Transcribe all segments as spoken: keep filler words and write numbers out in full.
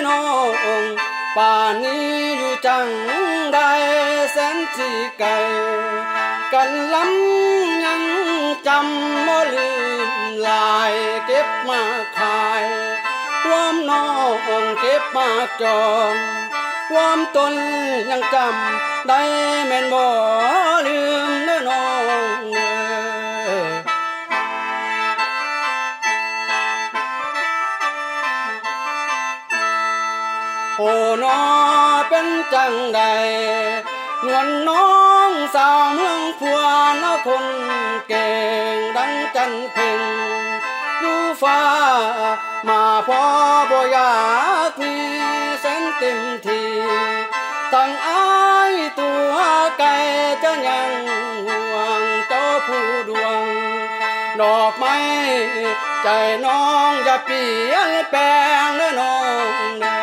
น้องป่านนี้อยู่จังใดแสนสิไกลกันล้ำยังจำบ่ลืมลายเก็บมาขายความน้องเก็บมาจองความตนยังจำได้แม่นบ่ลืมเด้อน้องเอ้ยโอ้น้อเป็นจังใดนวลน้องสาวเมืองพัวน้าคนเก่งดังจันเพ็งอยู่ฟ้ามาพอบ่อยากมีแสนเต็มทีตั้งอายตัวไก่จะยังห่วงเจ้าผู้ดวงดอกไม้ใจน้องอย่าเปลี่ยนแปลงเด้อน้องเด้อ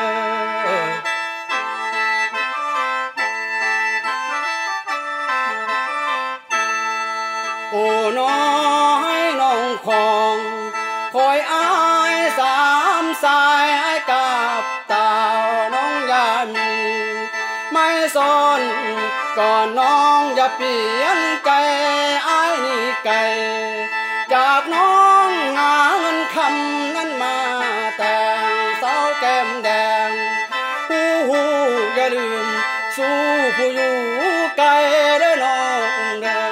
โอ้น้อยน้องของคอยอายสามสายกับตาน้องอย่ามีไม่สนก่อนน้องอย่าเปลี่ยนใจอายนี่ไกลจากน้องหาเงินคำนั้นมาแต่งสาวแก้มแดงผู้หูอย่าลืมสู้ผู้อยู่ไกลเด้อน้องเด้อ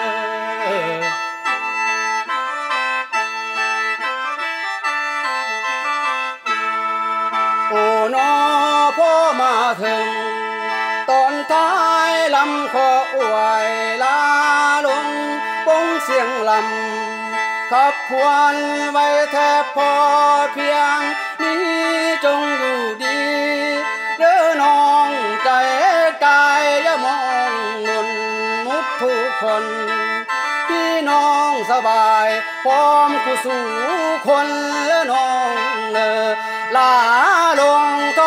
โอ้น้อพ่อมาถึงตอนท้ายลำขออวยลาลงปงเสียงลำขับพวนไว้แทบพอเพียงนี้จงอยู่ดีเด้อน้องใจกายอย่ามองหนุนมุดทุกคนพี่น้องสบายพร้อมกูสู่คนและน้องเนอลาลงท